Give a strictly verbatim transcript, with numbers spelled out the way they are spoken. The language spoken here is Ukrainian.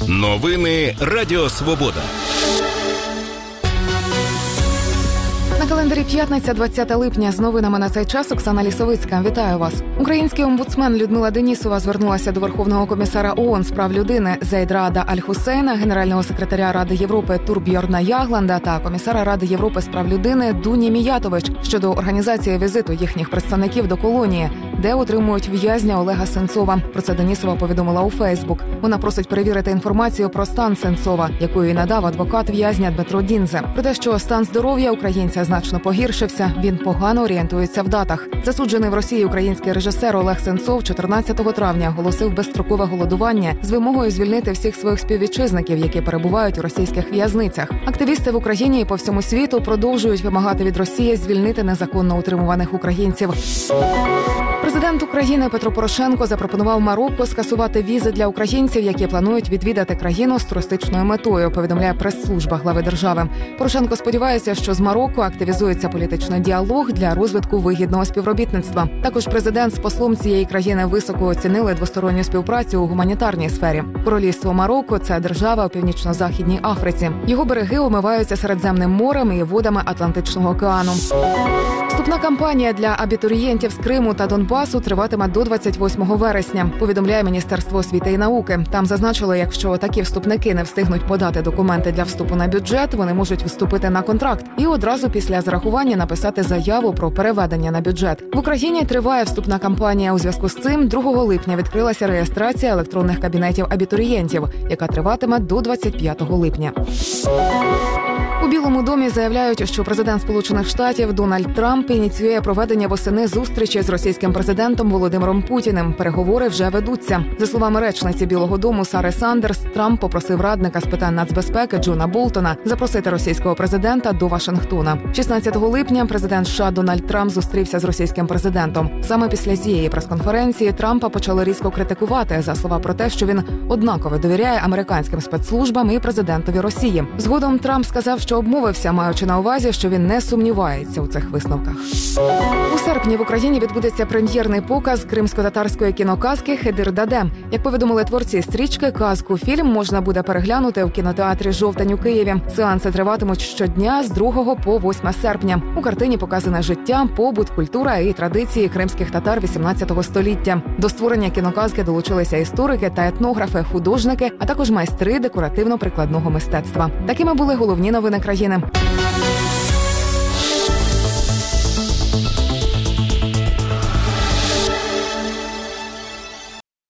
Новини Радіо Свобода. На календарі п'ятниця, двадцяте липня. З новинами на цей час Оксана Лісовицька. Вітаю вас. Український омбудсмен Людмила Денісова звернулася до Верховного комісара ООН з прав людини Зейд Раада Аль-Хусейна, генерального секретаря Ради Європи Турбьорна Ягланда та комісара Ради Європи з прав людини Дуні Міятович щодо організації візиту їхніх представників до колонії, де утримують в'язня Олега Сенцова. Про це Денісова повідомила у Фейсбук. Вона просить перевірити інформацію про стан Сенцова, яку їй надав адвокат в'язня Дмитро Діндзе. Про те, що стан здоров'я українця значно погіршився, він погано орієнтується в датах. Засуджений в Росії український режисер Олег Сенцов чотирнадцятого травня оголосив безстрокове голодування з вимогою звільнити всіх своїх співвітчизників, які перебувають у російських в'язницях. Активісти в Україні і по всьому світу продовжують вимагати від Росії звільнити незаконно утримуваних українців. Президент України Петро Порошенко запропонував Марокко скасувати візи для українців, які планують відвідати країну з туристичною метою, повідомляє прес-служба глави держави. Порошенко сподівається, що з Марокко активізується політичний діалог для розвитку вигідного співробітництва. Також президент з послом цієї країни високо оцінили двосторонню співпрацю у гуманітарній сфері. Королівство Марокко – це держава у північно-західній Африці. Його береги омиваються Середземним морем і водами Атлантичного океану. Вступна кампанія для абітурієнтів з Криму та Донбасу триватиме до двадцять восьмого вересня, повідомляє Міністерство освіти і науки. Там зазначили, якщо такі вступники не встигнуть подати документи для вступу на бюджет, вони можуть вступити на контракт і одразу після зарахування написати заяву про переведення на бюджет. В Україні триває вступна кампанія. У зв'язку з цим другого липня відкрилася реєстрація електронних кабінетів абітурієнтів, яка триватиме до двадцять п'ятого липня. У Білому домі заявляють, що президент Сполучених Штатів Дональд Трамп ініціює проведення восени зустрічі з російським президентом Володимиром Путіним. Переговори вже ведуться. За словами речниці Білого дому Сари Сандерс, Трамп попросив радника з питань нацбезпеки Джона Болтона запросити російського президента до Вашингтона. шістнадцятого липня президент США Дональд Трамп зустрівся з російським президентом. Саме після цієї прес-конференції Трампа почали різко критикувати за слова про те, що він однаково довіряє американським спецслужбам і президентові Росії. Згодом Трамп сказав, що обмовився, маючи на увазі, що він не сумнівається у цих висновках. У серпні в Україні відбудеться прем'єрний показ кримсько-татарської кіноказки «Хидир Даде». Як повідомили творці стрічки, казку фільм можна буде переглянути у кінотеатрі «Жовтень» у Києві. Сеанси триватимуть щодня з другого по восьме серпня. У картині показане життя, побут, культура і традиції кримських татар вісімнадцятого століття. До створення кіноказки долучилися історики та етнографи, художники, а також майстри декоративно-прикладного мистецтва. Такими були головні новини країни.